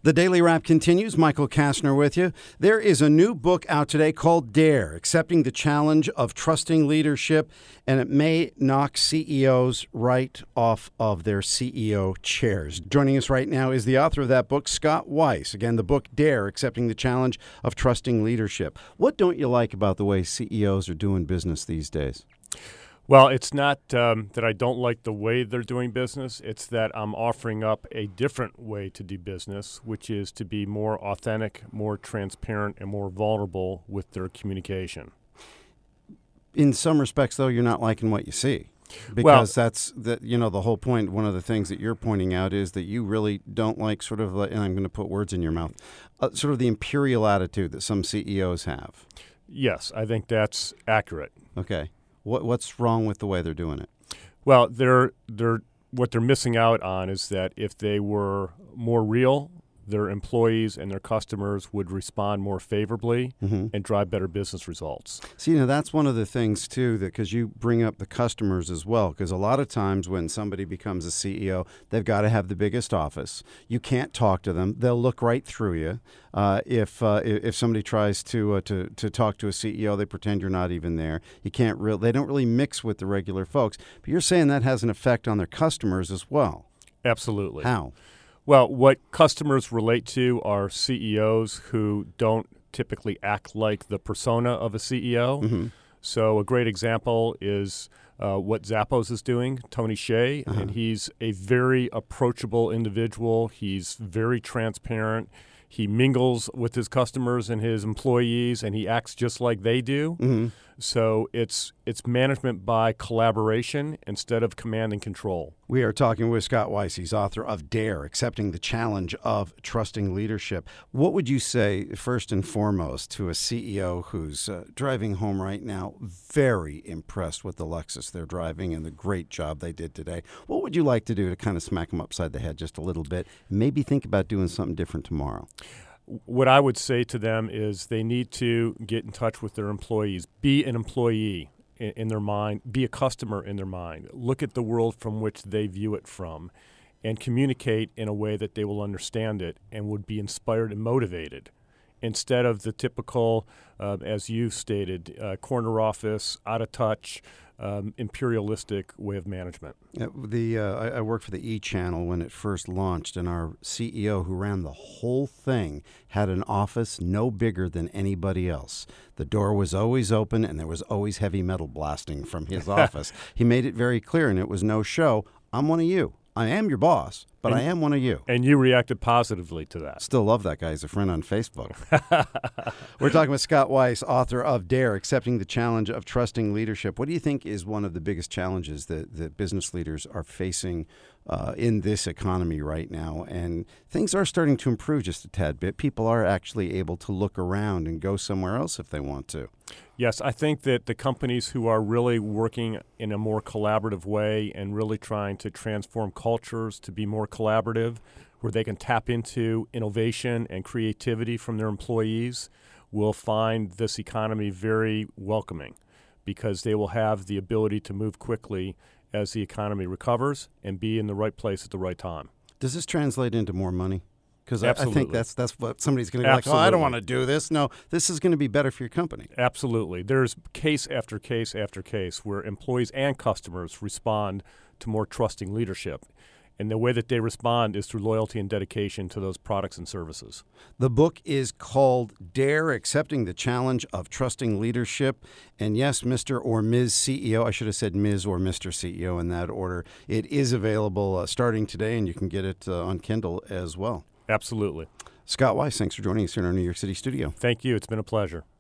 The Daily Wrap continues. Michael Kastner with you. There is a new book out today called Dare, Accepting the Challenge of Trusting Leadership, and it may knock CEOs right off of their CEO chairs. Joining us right now is the author of that book, Scott Weiss. Again, the book Dare, Accepting the Challenge of Trusting Leadership. What don't you like about the way CEOs are doing business these days? Well, it's not that I don't like the way they're doing business. It's that I'm offering up a different way to do business, which is to be more authentic, more transparent, and more vulnerable with their communication. In some respects, though, you're not liking what you see. Because that's the whole point. One of the things that you're pointing out is that you really don't like sort of, and I'm going to put words in your mouth, sort of the imperial attitude that some CEOs have. Yes, I think that's accurate. Okay. What's wrong with the way they're doing it? Well, what they're missing out on is that if they were more real, their employees and their customers would respond more favorably and drive better business results. See, that's one of the things, too, that because you bring up the customers as well, because a lot of times when somebody becomes a CEO, they've got to have the biggest office. You can't talk to them. They'll look right through you. If somebody tries to talk to a CEO, they pretend you're not even there. You can't they don't really mix with the regular folks. But you're saying that has an effect on their customers as well. Absolutely. How? Well, what customers relate to are CEOs who don't typically act like the persona of a CEO. So a great example is what Zappos is doing, Tony Hsieh, and he's a very approachable individual. He's very transparent. He mingles with his customers and his employees, and he acts just like they do. So it's management by collaboration instead of command and control. We are talking with Scott Weiss. He's author of Dare, Accepting the Challenge of Trusting Leadership. What would you say, first and foremost, to a CEO who's driving home right now, very impressed with the Lexus they're driving and the great job they did today? What would you like to do to kind of smack them upside the head just a little bit, and maybe think about doing something different tomorrow? What I would say to them is they need to get in touch with their employees, be an employee in their mind, be a customer in their mind, look at the world from which they view it from, and communicate in a way that they will understand it and would be inspired and motivated, instead of the typical, as you stated, corner office, out of touch, imperialistic way of management. I worked for the E! Channel when it first launched, and our CEO who ran the whole thing had an office no bigger than anybody else. The door was always open, and there was always heavy metal blasting from his office. He made it very clear, and it was no show. I'm one of you. I am your boss, but I am one of you. And you reacted positively to that. Still love that guy. He's a friend on Facebook. We're talking with Scott Weiss, author of Dare, Accepting the Challenge of Trusting Leadership. What do you think is one of the biggest challenges that business leaders are facing in this economy right now? And things are starting to improve just a tad bit. People are actually able to look around and go somewhere else if they want to. Yes, I think that the companies who are really working in a more collaborative way and really trying to transform cultures to be more collaborative, where they can tap into innovation and creativity from their employees, will find this economy very welcoming, because they will have the ability to move quickly as the economy recovers and be in the right place at the right time. Does this translate into more money? Because I think that's what somebody's going to be like, I don't want to do this. No, this is going to be better for your company. Absolutely. There's case after case after case where employees and customers respond to more trusting leadership. And the way that they respond is through loyalty and dedication to those products and services. The book is called Dare, Accepting the Challenge of Trusting Leadership. And yes, Mr. or Ms. CEO, I should have said Ms. or Mr. CEO in that order. It is available starting today, and you can get it on Kindle as well. Absolutely. Scott Weiss, thanks for joining us here in our New York City studio. Thank you. It's been a pleasure.